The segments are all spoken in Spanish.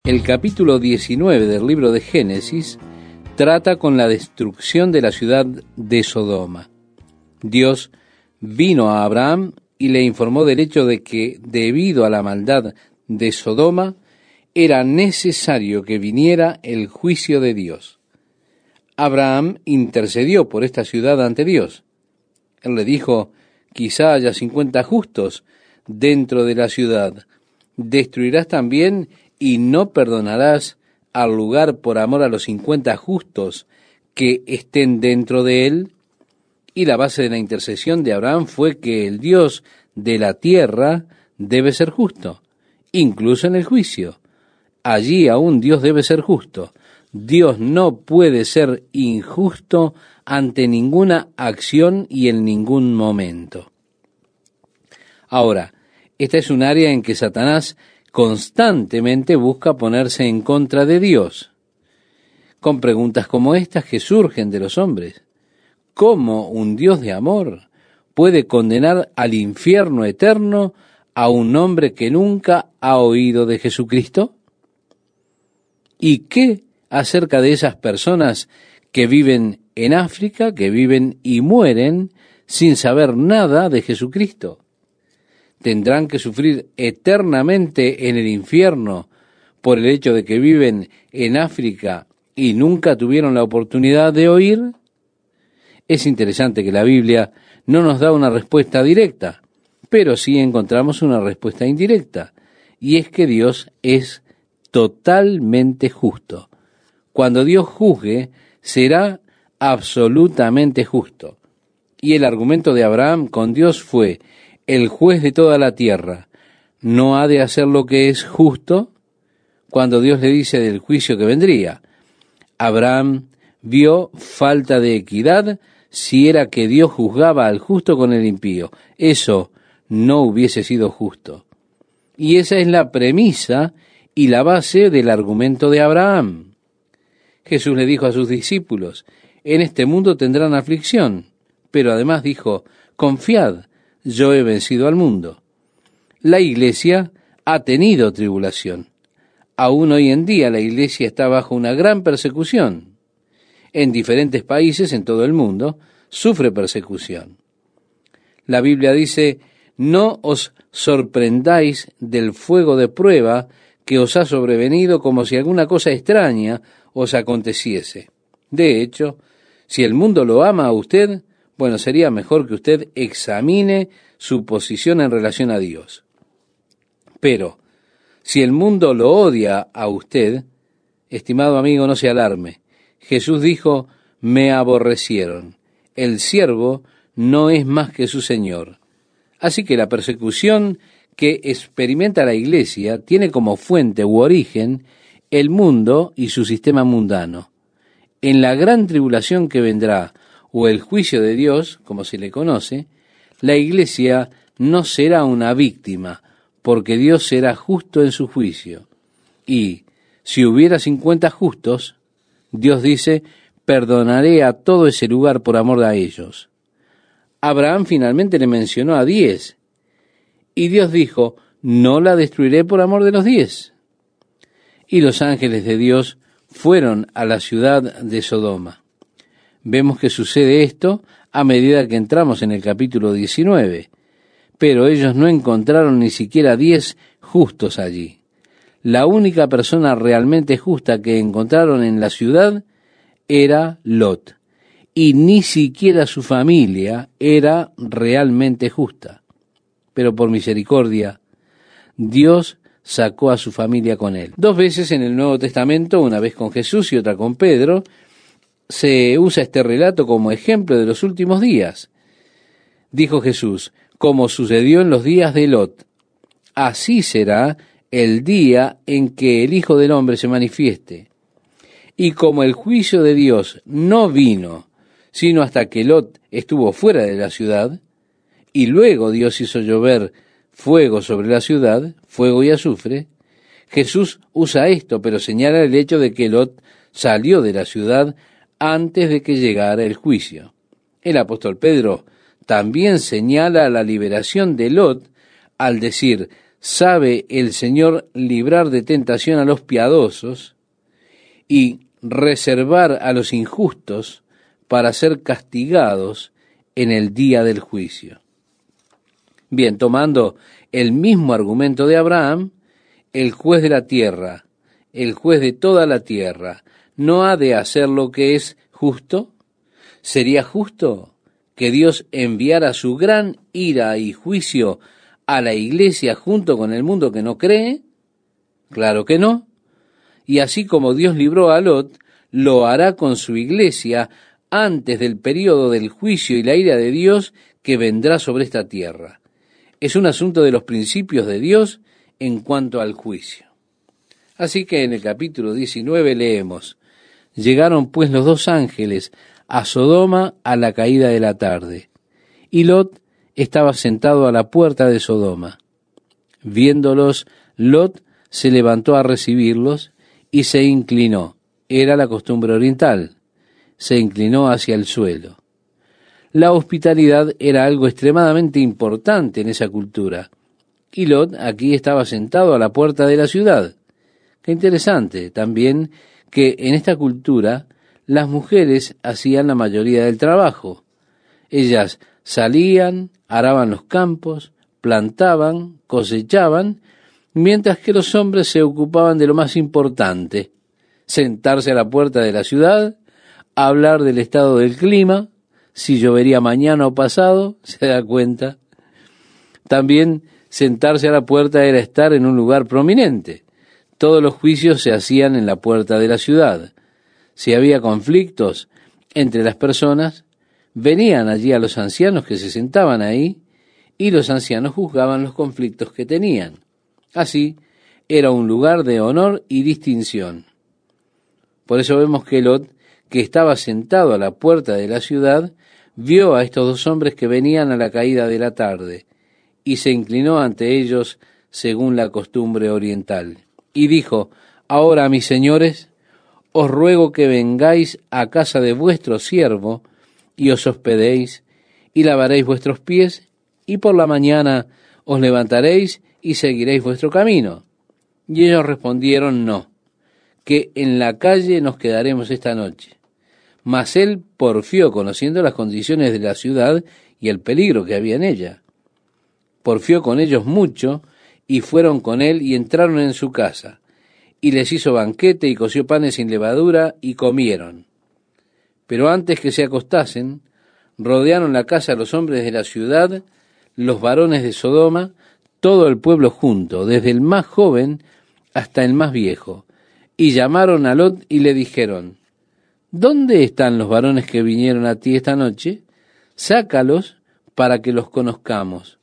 El capítulo 19 del libro de Génesis trata con la destrucción de la ciudad de Sodoma. Dios vino a Abraham y le informó del hecho de que, debido a la maldad de Sodoma, era necesario que viniera el juicio de Dios. Abraham intercedió por esta ciudad ante Dios. Él le dijo: quizá haya 50 justos dentro de la ciudad. ¿Destruirás también y no perdonarás al lugar por amor a los 50 justos que estén dentro de él? Y la base de la intercesión de Abraham fue que el Dios de la tierra debe ser justo, incluso en el juicio. Allí aún Dios debe ser justo. Dios no puede ser injusto ante ninguna acción y en ningún momento. Ahora, esta es un área en que Satanás constantemente busca ponerse en contra de Dios, con preguntas como estas que surgen de los hombres. ¿Cómo un Dios de amor puede condenar al infierno eterno a un hombre que nunca ha oído de Jesucristo? ¿Y qué acerca de esas personas que viven en África, que viven y mueren sin saber nada de Jesucristo? ¿Tendrán que sufrir eternamente en el infierno por el hecho de que viven en África y nunca tuvieron la oportunidad de oír? Es interesante que la Biblia no nos da una respuesta directa, pero sí encontramos una respuesta indirecta, y es que Dios es totalmente justo. Cuando Dios juzgue, será absolutamente justo. Y el argumento de Abraham con Dios fue: el juez de toda la tierra no ha de hacer lo que es justo. Cuando Dios le dice del juicio que vendría, Abraham vio falta de equidad si era que Dios juzgaba al justo con el impío. Eso no hubiese sido justo. Y esa es la premisa y la base del argumento de Abraham. Jesús le dijo a sus discípulos: en este mundo tendrán aflicción, pero además dijo: confiad, yo he vencido al mundo. La iglesia ha tenido tribulación. Aún hoy en día la iglesia está bajo una gran persecución. En diferentes países en todo el mundo sufre persecución. La Biblia dice: no os sorprendáis del fuego de prueba que os ha sobrevenido como si alguna cosa extraña os aconteciese. De hecho, si el mundo lo ama a usted, bueno, sería mejor que usted examine su posición en relación a Dios. Pero, si el mundo lo odia a usted, estimado amigo, no se alarme. Jesús dijo: me aborrecieron. El siervo no es más que su Señor. Así que la persecución que experimenta la iglesia tiene como fuente u origen el mundo y su sistema mundano. En la gran tribulación que vendrá, o el juicio de Dios, como se le conoce, la iglesia no será una víctima, porque Dios será justo en su juicio. Y si hubiera 50 justos, Dios dice: perdonaré a todo ese lugar por amor a ellos. Abraham finalmente le mencionó a 10, y Dios dijo: no la destruiré por amor de los 10. Y los ángeles de Dios fueron a la ciudad de Sodoma. Vemos que sucede esto a medida que entramos en el capítulo 19, pero ellos no encontraron ni siquiera 10 justos allí. La única persona realmente justa que encontraron en la ciudad era Lot, y ni siquiera su familia era realmente justa. Pero por misericordia, Dios sacó a su familia con él. 2 veces en el Nuevo Testamento, una vez con Jesús y otra con Pedro, se usa este relato como ejemplo de los últimos días. Dijo Jesús: como sucedió en los días de Lot, así será el día en que el Hijo del Hombre se manifieste. Y como el juicio de Dios no vino sino hasta que Lot estuvo fuera de la ciudad, y luego Dios hizo llover fuego sobre la ciudad, fuego y azufre, Jesús usa esto, pero señala el hecho de que Lot salió de la ciudad antes de que llegara el juicio. El apóstol Pedro también señala la liberación de Lot al decir: sabe el Señor librar de tentación a los piadosos y reservar a los injustos para ser castigados en el día del juicio. Bien, tomando el mismo argumento de Abraham, el juez de la tierra, el juez de toda la tierra, ¿no ha de hacer lo que es justo? ¿Sería justo que Dios enviara su gran ira y juicio a la iglesia junto con el mundo que no cree? Claro que no. Y así como Dios libró a Lot, lo hará con su iglesia antes del período del juicio y la ira de Dios que vendrá sobre esta tierra. Es un asunto de los principios de Dios en cuanto al juicio. Así que en el capítulo 19 leemos: llegaron pues los dos ángeles a Sodoma a la caída de la tarde, y Lot estaba sentado a la puerta de Sodoma. Viéndolos, Lot se levantó a recibirlos y se inclinó. Era la costumbre oriental. Se inclinó hacia el suelo. La hospitalidad era algo extremadamente importante en esa cultura. Y Lot aquí estaba sentado a la puerta de la ciudad. Qué interesante también que en esta cultura las mujeres hacían la mayoría del trabajo. Ellas salían, araban los campos, plantaban, cosechaban, mientras que los hombres se ocupaban de lo más importante: sentarse a la puerta de la ciudad, hablar del estado del clima, si llovería mañana o pasado, ¿se da cuenta? También sentarse a la puerta era estar en un lugar prominente. Todos los juicios se hacían en la puerta de la ciudad. Si había conflictos entre las personas, venían allí a los ancianos que se sentaban ahí, y los ancianos juzgaban los conflictos que tenían. Así, era un lugar de honor y distinción. Por eso vemos que Lot, que estaba sentado a la puerta de la ciudad, vio a estos dos hombres que venían a la caída de la tarde, y se inclinó ante ellos según la costumbre oriental. Y dijo: ahora, mis señores, os ruego que vengáis a casa de vuestro siervo, y os hospedéis, y lavaréis vuestros pies, y por la mañana os levantaréis y seguiréis vuestro camino. Y ellos respondieron: no, que en la calle nos quedaremos esta noche. Mas él porfió, conociendo las condiciones de la ciudad y el peligro que había en ella. Porfió con ellos mucho, y fueron con él y entraron en su casa. Y les hizo banquete y coció panes sin levadura, y comieron. Pero antes que se acostasen, rodearon la casa los hombres de la ciudad, los varones de Sodoma, todo el pueblo junto, desde el más joven hasta el más viejo, y llamaron a Lot y le dijeron: ¿dónde están los varones que vinieron a ti esta noche? Sácalos para que los conozcamos.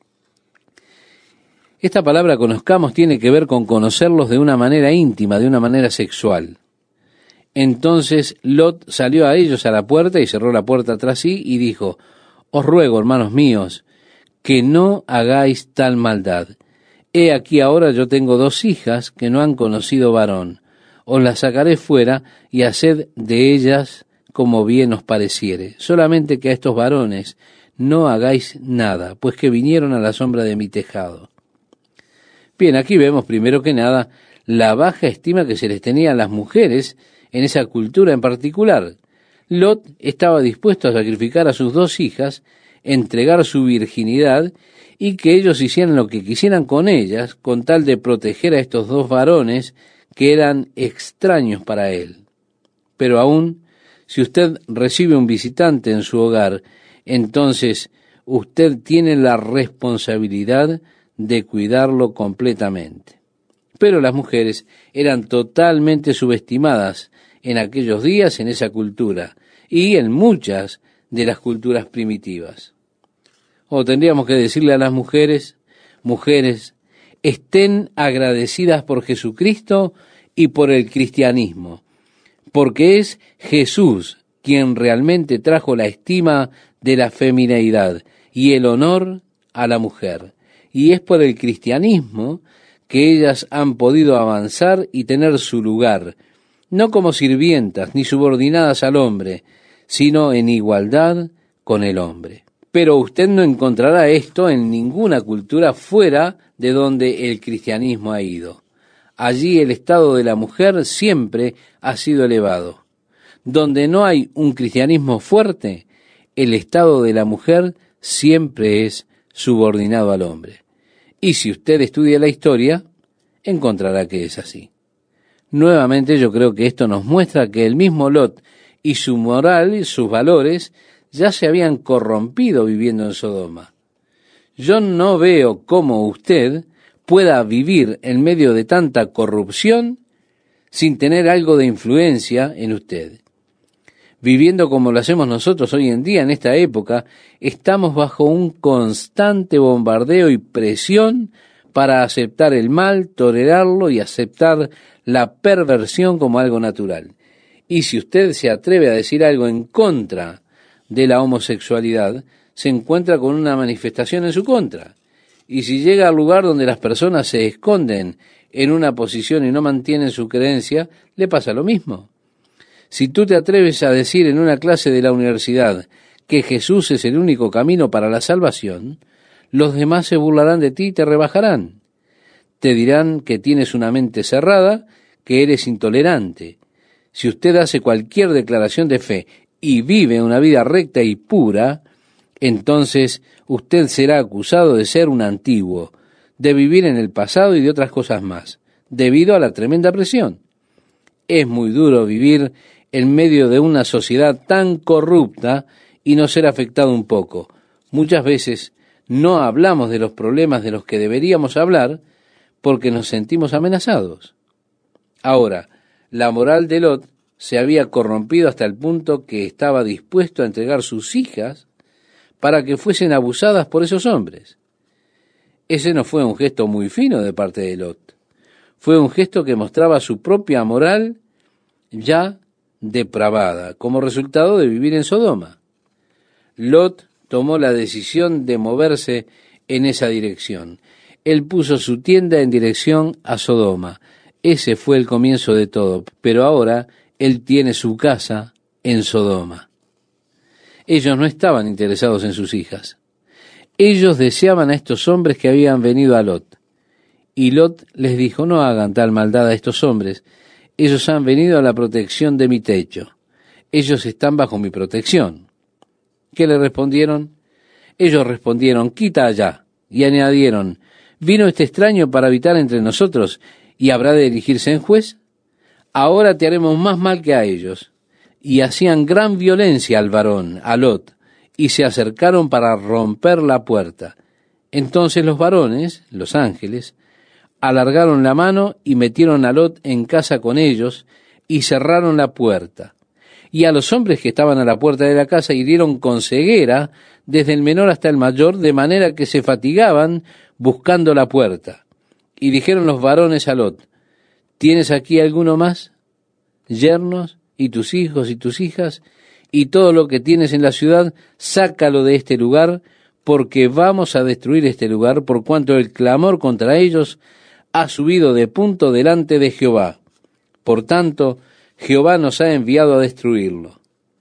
Esta palabra conozcamos tiene que ver con conocerlos de una manera íntima, de una manera sexual. Entonces Lot salió a ellos a la puerta y cerró la puerta tras sí y dijo: os ruego, hermanos míos, que no hagáis tal maldad. He aquí ahora yo tengo dos hijas que no han conocido varón. Os las sacaré fuera y haced de ellas como bien os pareciere. Solamente que a estos varones no hagáis nada, pues que vinieron a la sombra de mi tejado. Bien, aquí vemos primero que nada la baja estima que se les tenía a las mujeres en esa cultura en particular. Lot estaba dispuesto a sacrificar a sus dos hijas, entregar su virginidad y que ellos hicieran lo que quisieran con ellas, con tal de proteger a estos dos varones que eran extraños para él. Pero aún, si usted recibe un visitante en su hogar, entonces usted tiene la responsabilidad de cuidarlo completamente. Pero las mujeres eran totalmente subestimadas en aquellos días en esa cultura y en muchas de las culturas primitivas. O tendríamos que decirle a las mujeres: mujeres, estén agradecidas por Jesucristo y por el cristianismo, porque es Jesús quien realmente trajo la estima de la femineidad y el honor a la mujer. Y es por el cristianismo que ellas han podido avanzar y tener su lugar, no como sirvientas ni subordinadas al hombre, sino en igualdad con el hombre. Pero usted no encontrará esto en ninguna cultura fuera de donde el cristianismo ha ido. Allí el estado de la mujer siempre ha sido elevado. Donde no hay un cristianismo fuerte, el estado de la mujer siempre es subordinado al hombre. Y si usted estudia la historia, encontrará que es así. Nuevamente yo creo que esto nos muestra que el mismo Lot y su moral y sus valores ya se habían corrompido viviendo en Sodoma. Yo no veo cómo usted pueda vivir en medio de tanta corrupción sin tener algo de influencia en usted. Viviendo como lo hacemos nosotros hoy en día, en esta época, estamos bajo un constante bombardeo y presión para aceptar el mal, tolerarlo y aceptar la perversión como algo natural. Y si usted se atreve a decir algo en contra de la homosexualidad, se encuentra con una manifestación en su contra. Y si llega al lugar donde las personas se esconden en una posición y no mantienen su creencia, le pasa lo mismo. Si tú te atreves a decir en una clase de la universidad que Jesús es el único camino para la salvación, los demás se burlarán de ti y te rebajarán. Te dirán que tienes una mente cerrada, que eres intolerante. Si usted hace cualquier declaración de fe y vive una vida recta y pura, entonces usted será acusado de ser un antiguo, de vivir en el pasado y de otras cosas más, debido a la tremenda presión. Es muy duro vivir en medio de una sociedad tan corrupta y no ser afectado un poco. Muchas veces no hablamos de los problemas de los que deberíamos hablar porque nos sentimos amenazados. Ahora, la moral de Lot se había corrompido hasta el punto que estaba dispuesto a entregar sus hijas para que fuesen abusadas por esos hombres. Ese no fue un gesto muy fino de parte de Lot. Fue un gesto que mostraba su propia moral ya depravada, como resultado de vivir en Sodoma. Lot tomó la decisión de moverse en esa dirección. Él puso su tienda en dirección a Sodoma. Ese fue el comienzo de todo, pero ahora él tiene su casa en Sodoma. Ellos no estaban interesados en sus hijas. Ellos deseaban a estos hombres que habían venido a Lot. Y Lot les dijo, no hagan tal maldad a estos hombres. Ellos han venido a la protección de mi techo. Ellos están bajo mi protección. ¿Qué le respondieron? Ellos respondieron, quita allá. Y añadieron, ¿vino este extraño para habitar entre nosotros y habrá de erigirse en juez? Ahora te haremos más mal que a ellos. Y hacían gran violencia al varón, a Lot, y se acercaron para romper la puerta. Entonces los varones, los ángeles, alargaron la mano y metieron a Lot en casa con ellos y cerraron la puerta. Y a los hombres que estaban a la puerta de la casa hirieron con ceguera desde el menor hasta el mayor, de manera que se fatigaban buscando la puerta. Y dijeron los varones a Lot, ¿tienes aquí alguno más? Yernos, y tus hijos y tus hijas, y todo lo que tienes en la ciudad, sácalo de este lugar, porque vamos a destruir este lugar, por cuanto el clamor contra ellos ha subido de punto delante de Jehová. Por tanto, Jehová nos ha enviado a destruirlo.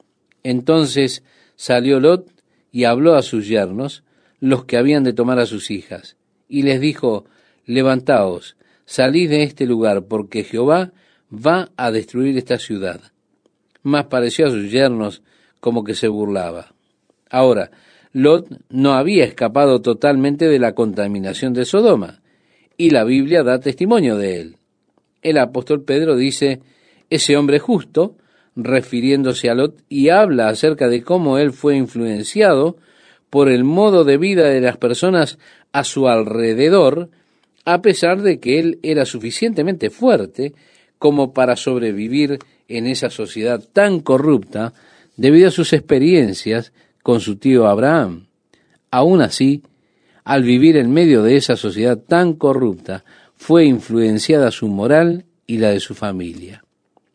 Entonces salió Lot y habló a sus yernos, los que habían de tomar a sus hijas, y les dijo, levantaos, salid de este lugar, porque Jehová va a destruir esta ciudad. Mas pareció a sus yernos como que se burlaba. Ahora, Lot no había escapado totalmente de la contaminación de Sodoma, y la Biblia da testimonio de él. El apóstol Pedro dice, ese hombre justo, refiriéndose a Lot, y habla acerca de cómo él fue influenciado por el modo de vida de las personas a su alrededor, a pesar de que él era suficientemente fuerte como para sobrevivir en esa sociedad tan corrupta debido a sus experiencias con su tío Abraham. Aún así, al vivir en medio de esa sociedad tan corrupta, fue influenciada su moral y la de su familia.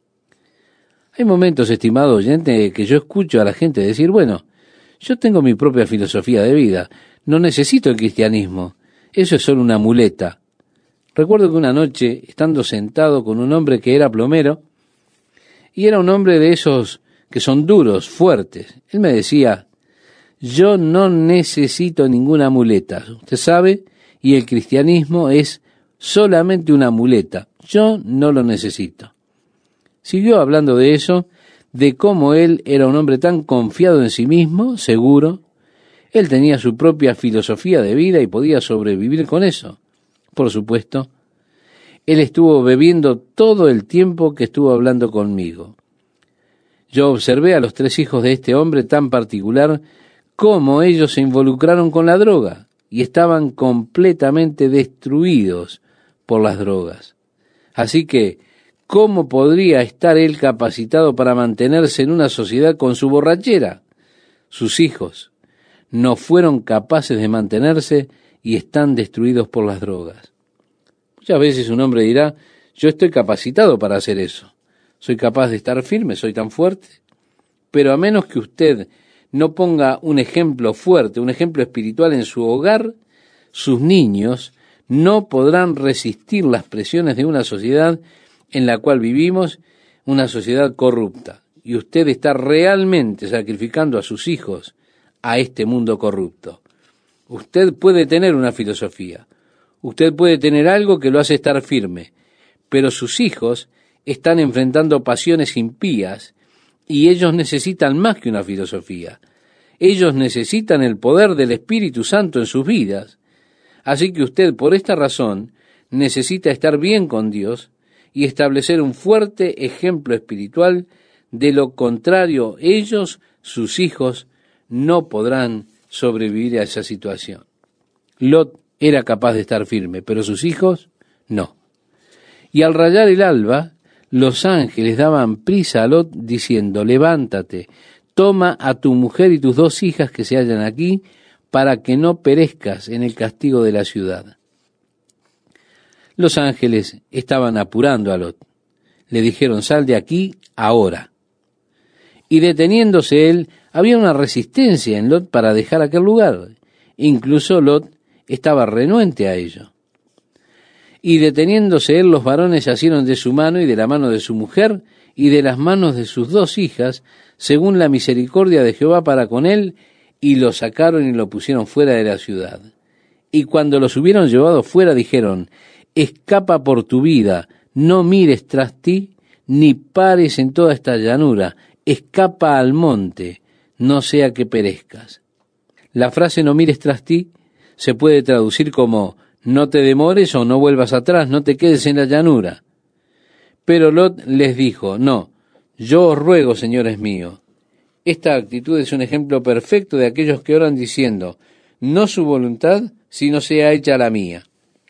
Hay momentos, estimado oyente, que yo escucho a la gente decir, bueno, yo tengo mi propia filosofía de vida, no necesito el cristianismo, eso es solo una muleta. Recuerdo que una noche, estando sentado con un hombre que era plomero, y era un hombre de esos que son duros, fuertes, él me decía, yo no necesito ninguna muleta, usted sabe, y el cristianismo es solamente una muleta. Yo no lo necesito. Siguió hablando de eso, de cómo él era un hombre tan confiado en sí mismo, seguro. Él tenía su propia filosofía de vida y podía sobrevivir con eso. Por supuesto, él estuvo bebiendo todo el tiempo que estuvo hablando conmigo. Yo observé a los 3 hijos de este hombre tan particular, cómo ellos se involucraron con la droga y estaban completamente destruidos por las drogas. Así que, ¿cómo podría estar él capacitado para mantenerse en una sociedad con su borrachera? Sus hijos no fueron capaces de mantenerse y están destruidos por las drogas. Muchas veces un hombre dirá, yo estoy capacitado para hacer eso. Soy capaz de estar firme, soy tan fuerte. Pero a menos que usted no ponga un ejemplo fuerte, un ejemplo espiritual en su hogar, sus niños no podrán resistir las presiones de una sociedad en la cual vivimos, una sociedad corrupta. Y usted está realmente sacrificando a sus hijos a este mundo corrupto. Usted puede tener una filosofía, usted puede tener algo que lo hace estar firme, pero sus hijos están enfrentando pasiones impías y ellos necesitan más que una filosofía. Ellos necesitan el poder del Espíritu Santo en sus vidas. Así que usted, por esta razón, necesita estar bien con Dios y establecer un fuerte ejemplo espiritual. De lo contrario, ellos, sus hijos, no podrán sobrevivir a esa situación. Lot era capaz de estar firme, pero sus hijos no. Y al rayar el alba, los ángeles daban prisa a Lot diciendo, levántate, toma a tu mujer y tus 2 hijas que se hallan aquí, para que no perezcas en el castigo de la ciudad. Los ángeles estaban apurando a Lot. Le dijeron, sal de aquí ahora. Y deteniéndose él, había una resistencia en Lot para dejar aquel lugar. Incluso Lot estaba renuente a ello. Y deteniéndose él, los varones asieron de su mano y de la mano de su mujer y de las manos de sus 2 hijas, según la misericordia de Jehová para con él, y lo sacaron y lo pusieron fuera de la ciudad. Y cuando los hubieron llevado fuera, dijeron, escapa por tu vida, no mires tras ti, ni pares en toda esta llanura, escapa al monte, no sea que perezcas. La frase no mires tras ti se puede traducir como no te demores o no vuelvas atrás, no te quedes en la llanura. Pero Lot les dijo, no, yo os ruego, señores míos. Esta actitud es un ejemplo perfecto de aquellos que oran diciendo, no su voluntad, sino sea hecha la mía.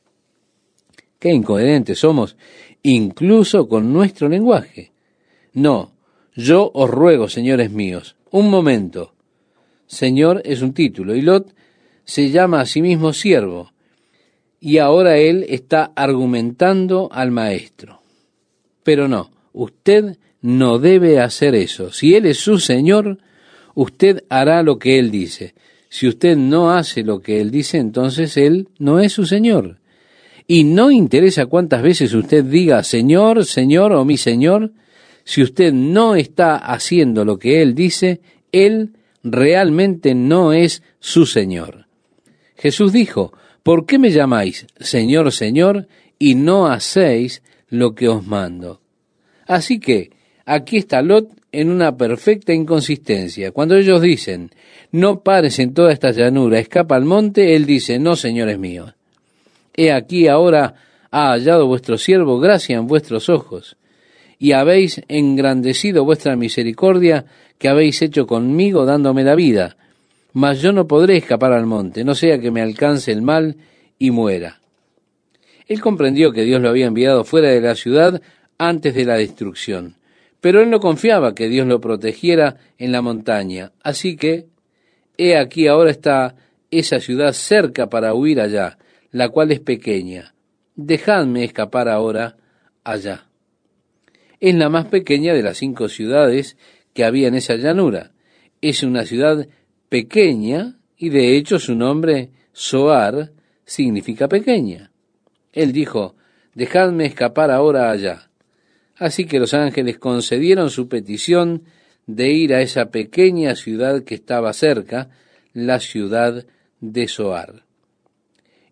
Qué incoherentes somos, incluso con nuestro lenguaje. No, yo os ruego, señores míos. Un momento. Señor es un título, y Lot se llama a sí mismo siervo. Y ahora él está argumentando al maestro. Pero no, usted no debe hacer eso. Si él es su señor, usted hará lo que él dice. Si usted no hace lo que él dice, entonces él no es su señor. Y no interesa cuántas veces usted diga Señor, Señor o mi Señor, si usted no está haciendo lo que él dice, él realmente no es su Señor. Jesús dijo, ¿por qué me llamáis Señor, Señor, y no hacéis lo que os mando? Así que aquí está Lot en una perfecta inconsistencia. Cuando ellos dicen, no pares en toda esta llanura, escapa al monte, él dice, no, señores míos. He aquí ahora ha hallado vuestro siervo gracia en vuestros ojos, y habéis engrandecido vuestra misericordia que habéis hecho conmigo dándome la vida. Mas yo no podré escapar al monte, no sea que me alcance el mal y muera. Él comprendió que Dios lo había enviado fuera de la ciudad antes de la destrucción, pero él no confiaba que Dios lo protegiera en la montaña. Así que, he aquí ahora está esa ciudad cerca para huir allá, la cual es pequeña. Dejadme escapar ahora allá. Es la más pequeña de las 5 ciudades que había en esa llanura. Es una ciudad pequeña y de hecho su nombre, Zoar, significa pequeña. Él dijo, dejadme escapar ahora allá. Así que los ángeles concedieron su petición de ir a esa pequeña ciudad que estaba cerca, la ciudad de Zoar.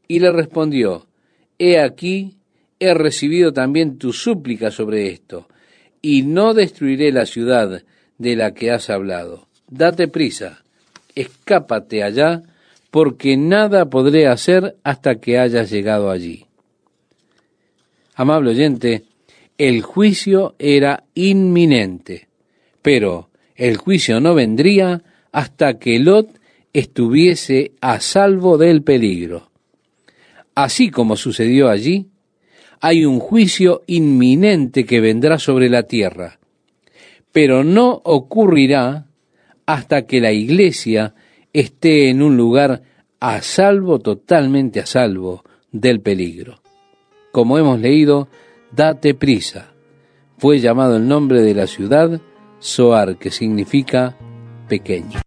Y le respondió: he aquí, he recibido también tu súplica sobre esto, y no destruiré la ciudad de la que has hablado. Date prisa, escápate allá, porque nada podré hacer hasta que hayas llegado allí. Amable oyente, el juicio era inminente, pero el juicio no vendría hasta que Lot estuviese a salvo del peligro. Así como sucedió allí, hay un juicio inminente que vendrá sobre la tierra, pero no ocurrirá hasta que la iglesia esté en un lugar a salvo, totalmente a salvo del peligro. Como hemos leído, date prisa. Fue llamado el nombre de la ciudad Zoar, que significa pequeño.